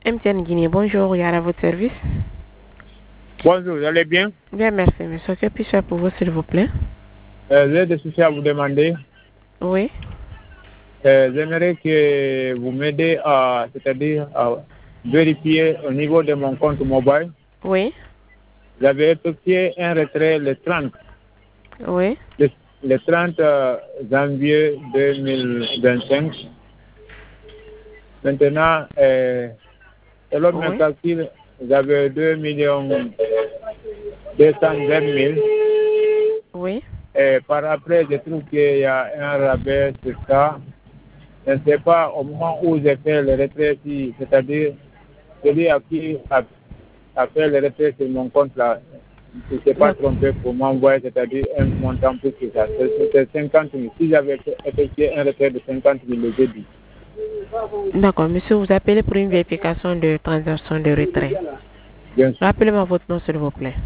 MTN Guinée, bonjour, Yara, à votre service. Bonjour, vous allez bien? Bien, merci, monsieur. Que puis-je faire pour vous, s'il vous plaît? J'ai des soucis à vous demander. Oui. J'aimerais que vous m'aidez c'est-à-dire à vérifier au niveau de mon compte mobile. Oui. J'avais effectué un retrait le 30. Oui. Le 30 janvier 2025. Maintenant, selon mes calculs, j'avais 2 220 000. Oui. Et par après, je trouve qu'il y a un rabais sur ça. Je ne sais pas au moment où j'ai fait le retrait, c'est-à-dire celui à qui a fait le retrait sur mon compte là, je ne s'est pas trompé pour m'envoyer, c'est-à-dire un montant plus que ça. C'est 50 000. Si j'avais effectué un retrait de 50 000 le jeudi. D'accord, monsieur, vous appelez pour une vérification de transaction de retrait. Bien sûr. Rappelez-moi votre nom, s'il vous plaît.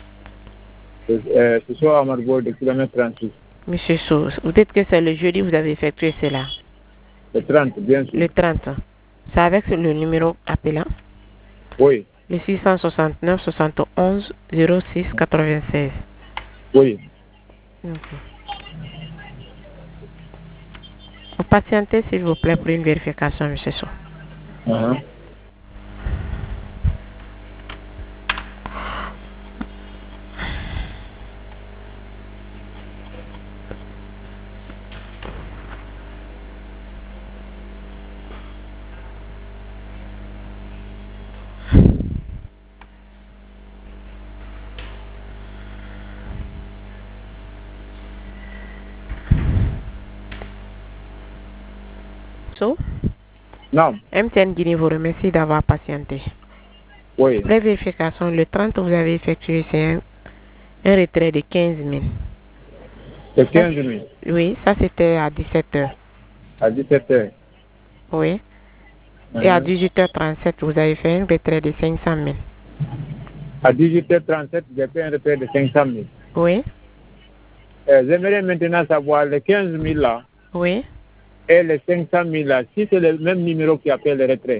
Ce soir à Marbourg de kilomètre 36. Monsieur Sous, vous dites que c'est le jeudi vous avez effectué cela. Le 30, bien sûr. Le 30. C'est avec le numéro appelant? Oui. Le 669 71 06 96. Oui. Vous patientez, s'il vous plaît, pour une vérification, monsieur Sou. Non. MTN Guinée vous remercie d'avoir patienté. Oui. Après vérification, le 30, vous avez effectué un retrait de 15 000. De 15 000? Oui, ça c'était à 17h. À 17h? Oui. Et à 18h37, vous avez fait un retrait de 500 000. À 18h37, j'ai fait un retrait de 500 000. Oui. J'aimerais maintenant savoir les 15 000 là. Oui. Et les 500 000 là, si c'est le même numéro qui appelle le retrait.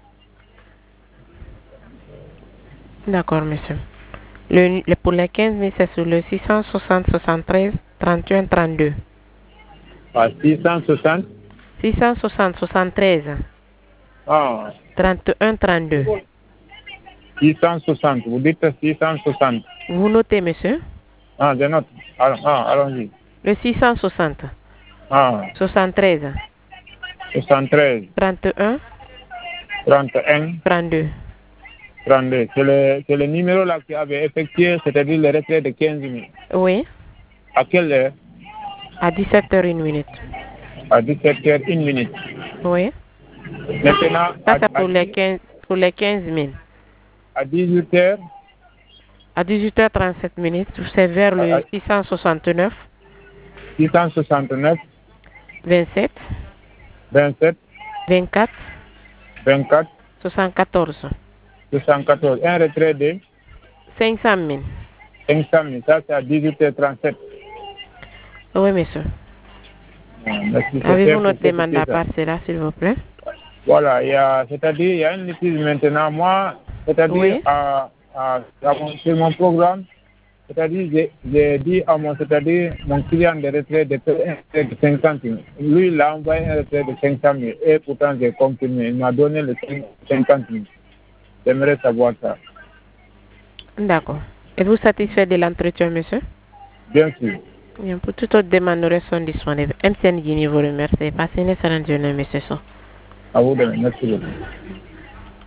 D'accord, monsieur. Pour les 15 000, c'est sur le 660 73 31 32. Ah, 660 660 73 31 32. 660, vous dites 660. Vous notez, monsieur? Ah, je note. Allons-y. Le 660. 73. 73. 31. 31. 32. 32. C'est le numéro là qui avait effectué, c'est-à-dire le retrait de 15 000. Oui. À quelle heure? À 17h01. À 17h01. Oui. Maintenant, ça c'est pour les 15 000. À 18h? À 18h37, c'est vers le 669. 669. 27. 27. 24. 24. 74. 74. Un retrait de 500 000. 500 000. Ça, c'est à 18h37. Oui, monsieur. Avez-vous notre demande à part cela, s'il vous plaît? Voilà, c'est-à-dire, il y a une litige maintenant. Moi, c'est-à-dire, sur mon programme, c'est-à-dire, j'ai dit à mon client de retrait de 50 000. Lui, il a envoyé un retrait de 500 000. Et pourtant, j'ai confirmé. Il m'a donné le 50 000. J'aimerais savoir ça. D'accord. Êtes-vous satisfait de l'entretien, monsieur? Bien sûr. Bien, pour toute autre demande, nous restons disponibles. MTN Guinée vous remercie. Passez une excellente journée, monsieur. À vous de même. Merci beaucoup.